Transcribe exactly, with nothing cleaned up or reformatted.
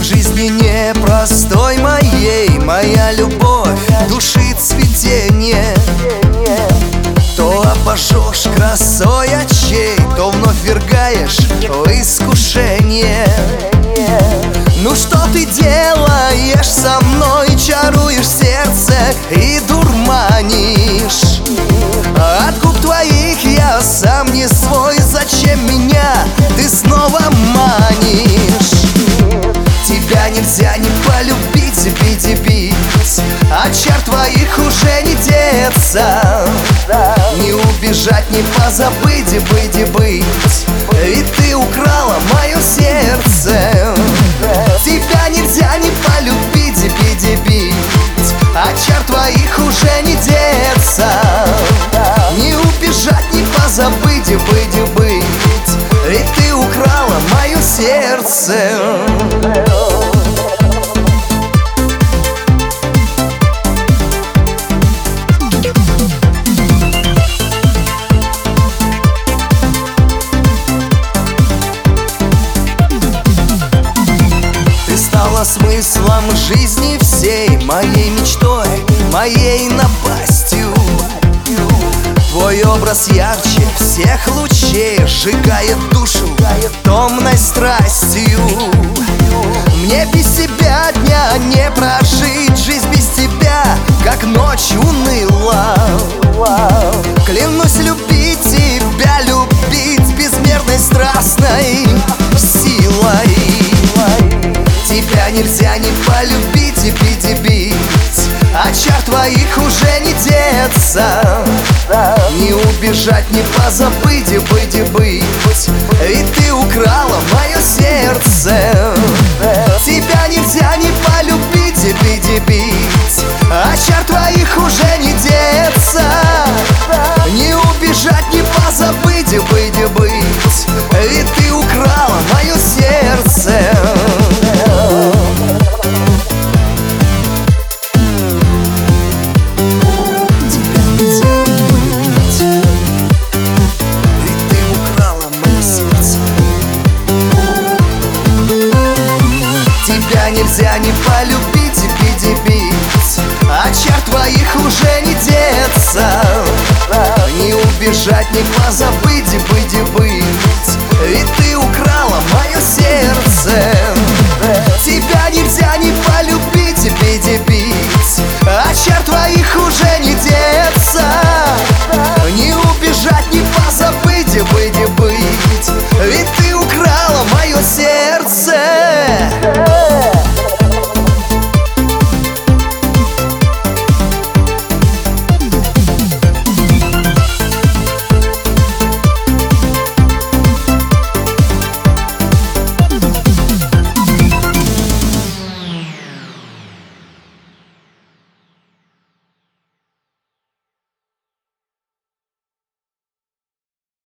жизни непростой моей моя любовь душит цветение. То обожжешь красой очей, то вновь вергаешь в искушение. Ну что ты делаешь со мной? Чаруешь сердце и дурманишь. От губ твоих я сам не свой. Зачем меня ты снова манишь? Тебя нельзя не полюбить, бить и бить. От чар твоих уже не деться. Не убежать, не позабыть, быть и быть. Ведь ты украла мое сердце. Тебя нельзя не полюбить, бить и бить. От чар твоих уже не деться. Не убежать, не позабыть, быть и быть. Ведь ты украла мое сердце. Смыслом жизни всей, моей мечтой, моей напастью. Твой образ ярче всех лучей, сжигает душу томной страстью. Мне без тебя дня не прожить, жизнь без тебя, как ночь уныла. Клянусь любить тебя, любить безмерной страстной силой. Тебя нельзя не полюбить и бить и бить. От чар твоих уже не деться. Не убежать, не позабыть, и быть и быть. Ведь ты украла мое сердце. Тебя нельзя не полюбить и бить и бить. От чар твоих уже не деться. Не убежать, не позабыть, и быть и быть. Ведь ты украла мое сердце. Тебя нельзя не полюбить и бить и бить. От чар твоих уже не деться. Не убежать, не позабыть, и быть и быть. Ведь ты